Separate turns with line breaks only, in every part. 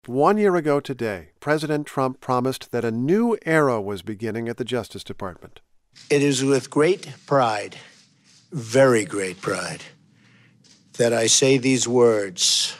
1 year ago today, President Trump promised that a new era was beginning at the Justice Department.
It is with great pride, very great pride, that I say these words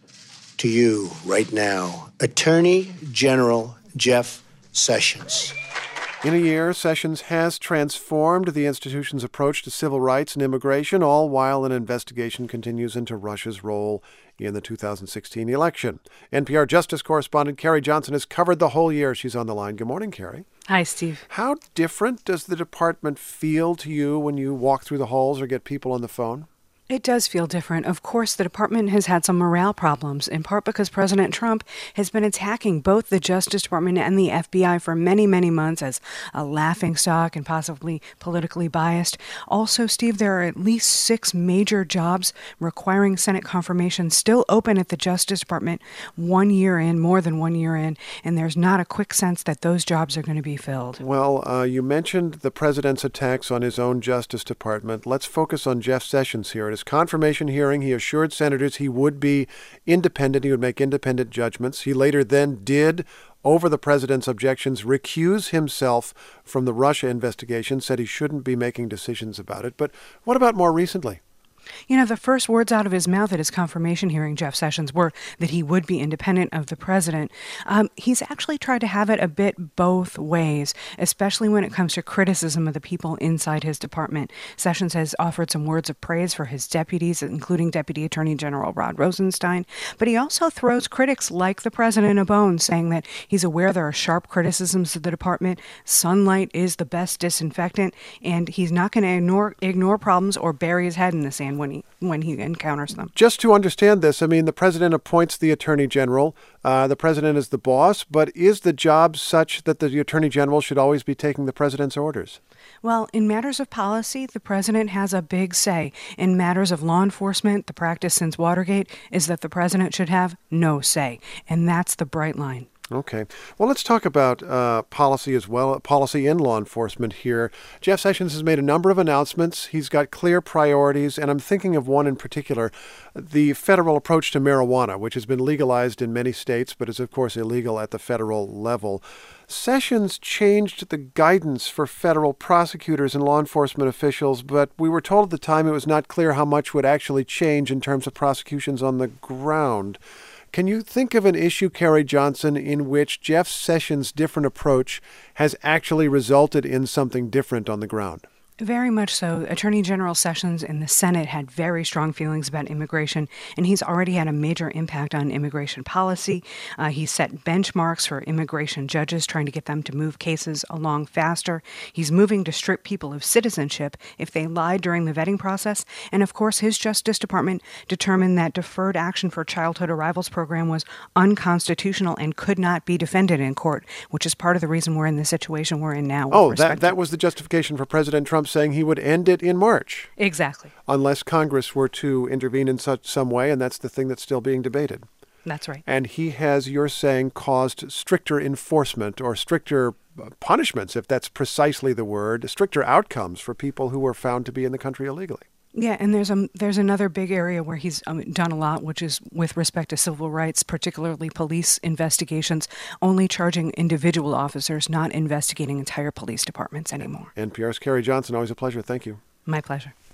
to you right now. Attorney General Jeff Sessions.
In a year, Sessions has transformed the institution's approach to civil rights and immigration, all while an investigation continues into Russia's role in the 2016 election. NPR Justice correspondent Carrie Johnson has covered the whole year. She's on the line. Good morning, Carrie.
Hi, Steve.
How different does the department feel to you when you walk through the halls or get people on the phone?
It does feel different. Of course, the department has had some morale problems, in part because President Trump has been attacking both the Justice Department and the FBI for many, many months as a laughingstock and possibly politically biased. Also, Steve, there are at least 6 major jobs requiring Senate confirmation still open at the Justice Department 1 year in, more than 1 year in, and there's not a quick sense that those jobs are going to be filled.
Well, you mentioned the president's attacks on his own Justice Department. Let's focus on Jeff Sessions here. At his confirmation hearing, he assured senators he would be independent. He would make independent judgments. He later then did, over the president's objections, recuse himself from the Russia investigation, said he shouldn't be making decisions about it. But what about more recently?
You know, the first words out of his mouth at his confirmation hearing, Jeff Sessions, were that he would be independent of the president. He's actually tried to have it a bit both ways, especially when it comes to criticism of the people inside his department. Sessions has offered some words of praise for his deputies, including Deputy Attorney General Rod Rosenstein, but he also throws critics like the president a bone, saying that he's aware there are sharp criticisms of the department, sunlight is the best disinfectant, and he's not going to ignore problems or bury his head in the sand when he encounters them.
Just to understand this, I mean, the president appoints the attorney general. The president is the boss, but is the job such that the attorney general should always be taking the president's orders?
Well, in matters of policy, the president has a big say. In matters of law enforcement, the practice since Watergate is that the president should have no say, and that's the bright line.
Okay. Well, let's talk about policy as well, policy in law enforcement here. Jeff Sessions has made a number of announcements. He's got clear priorities, and I'm thinking of one in particular, the federal approach to marijuana, which has been legalized in many states, but is, of course, illegal at the federal level. Sessions changed the guidance for federal prosecutors and law enforcement officials, but we were told at the time it was not clear how much would actually change in terms of prosecutions on the ground. Can you think of an issue, Carrie Johnson, in which Jeff Sessions' different approach has actually resulted in something different on the ground?
Very much so. Attorney General Sessions in the Senate had very strong feelings about immigration, and he's already had a major impact on immigration policy. He set benchmarks for immigration judges, trying to get them to move cases along faster. He's moving to strip people of citizenship if they lied during the vetting process. And of course, his Justice Department determined that deferred action for childhood arrivals program was unconstitutional and could not be defended in court, which is part of the reason we're in the situation we're in now.
Oh, that was the justification for President Trump saying he would end it in March.
Exactly.
Unless Congress were to intervene in some way, and that's the thing that's still being debated.
That's right.
And he has, you're saying, caused stricter enforcement or stricter punishments, if that's precisely the word, stricter outcomes for people who were found to be in the country illegally.
Yeah, and there's another big area where he's done a lot, which is with respect to civil rights, particularly police investigations, only charging individual officers, not investigating entire police departments anymore.
NPR's Carrie Johnson, always a pleasure. Thank you.
My pleasure.